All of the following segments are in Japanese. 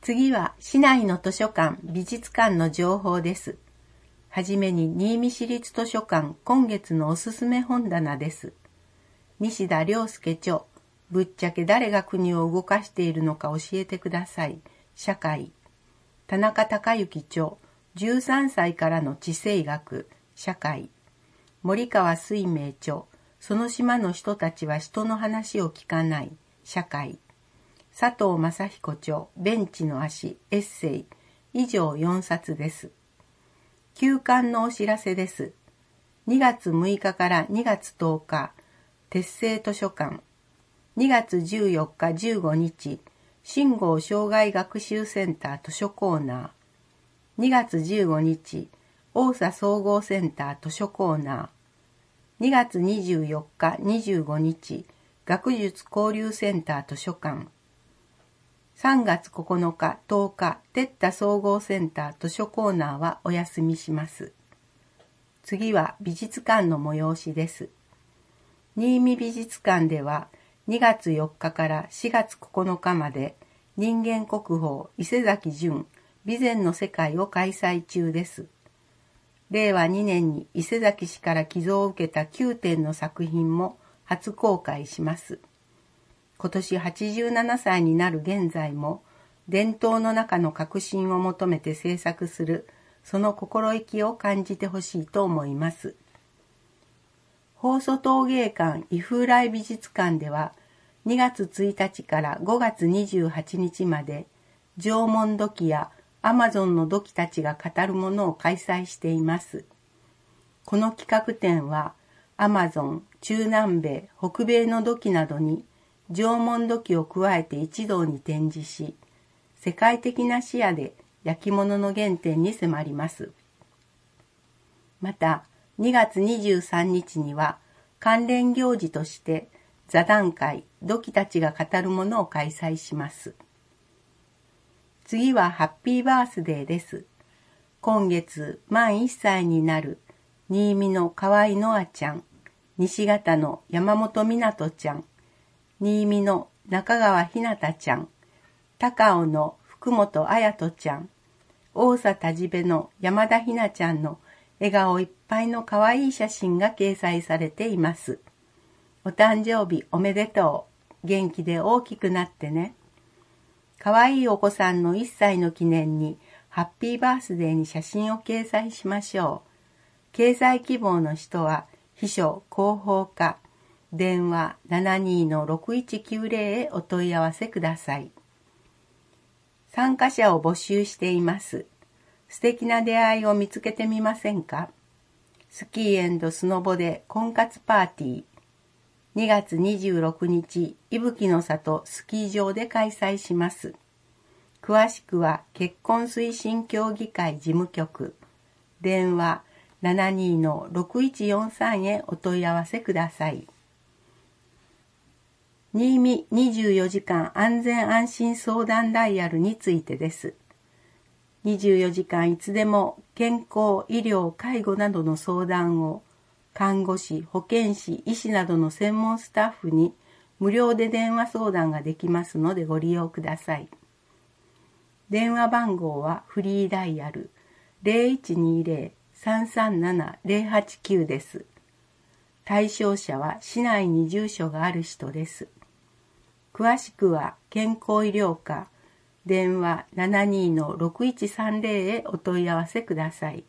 次は市内の図書館、美術館の情報です。はじめに新見市立図書館今月のおすすめ本棚です。西田亮介著、ぶっちゃけ誰が国を動かしているのか教えてください。社会。田中孝之著、13歳からの地政学。社会。森川水明著、その島の人たちは人の話を聞かない。社会。佐藤正彦著、ベンチの足、エッセイ。以上4冊です。休刊のお知らせです。2月6日から2月10日、鉄製図書館。2月14日15日、新郷障害学習センター図書コーナー。2月15日、大佐総合センター図書コーナー。2月24日25日、学術交流センター図書館。3月9日10日、哲太総合センター図書コーナーはお休みします。次は美術館の催しです。新見美術館では2月4日から4月9日まで人間国宝伊勢崎純備前の世界を開催中です。令和2年に伊勢崎氏から寄贈を受けた9点の作品も初公開します。今年87歳になる現在も伝統の中の革新を求めて制作するその心意気を感じてほしいと思います。放送陶芸館伊風来美術館では2月1日から5月28日まで縄文土器やアマゾンの土器たちが語るものを開催しています。この企画展はアマゾン、中南米、北米の土器などに縄文土器を加えて一堂に展示し、世界的な視野で焼き物の原点に迫ります。また、2月23日には関連行事として座談会、土器たちが語るものを開催します。次はハッピーバースデーです。今月満1歳になる新見の河合のあちゃん、西方の山本みなとちゃん、新見の中川ひなたちゃん、高尾の福本彩人ちゃん、大佐田じべの山田ひなちゃんの笑顔いっぱいの可愛い写真が掲載されています。お誕生日おめでとう。元気で大きくなってね。可愛いお子さんの1歳の記念にハッピーバースデーに写真を掲載しましょう。掲載希望の人は秘書広報課電話 72-6190 へお問い合わせください。参加者を募集しています。素敵な出会いを見つけてみませんか？スキー&スノボで婚活パーティー。2月26日、伊吹の里スキー場で開催します。詳しくは結婚推進協議会事務局。電話 72-6143 へお問い合わせください。新見24時間安全安心相談ダイヤルについてです。24時間いつでも健康、医療、介護などの相談を看護師、保健師、医師などの専門スタッフに無料で電話相談ができますのでご利用ください。電話番号はフリーダイヤル 0120-337-089 です。対象者は市内に住所がある人です。詳しくは健康医療課電話 72-6130 へお問い合わせください。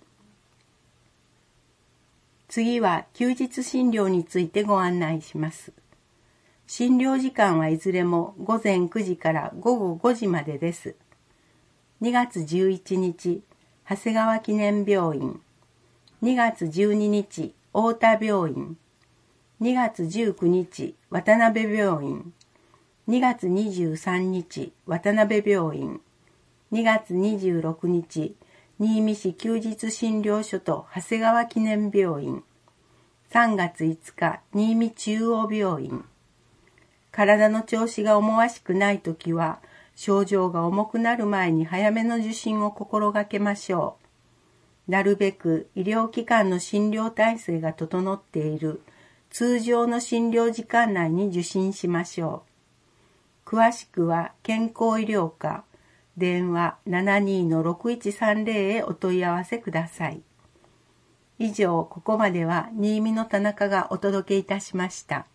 次は休日診療についてご案内します。診療時間はいずれも午前9時から午後5時までです。2月11日、長谷川記念病院。2月12日、太田病院。2月19日、渡辺病院。2月23日、渡辺病院。2月26日、新見市休日診療所と長谷川記念病院。3月5日、新見中央病院。体の調子が思わしくないときは、症状が重くなる前に早めの受診を心がけましょう。なるべく医療機関の診療体制が整っている通常の診療時間内に受診しましょう。詳しくは健康医療課電話 72-6130 へお問い合わせください。以上、ここまでは新見の田中がお届けいたしました。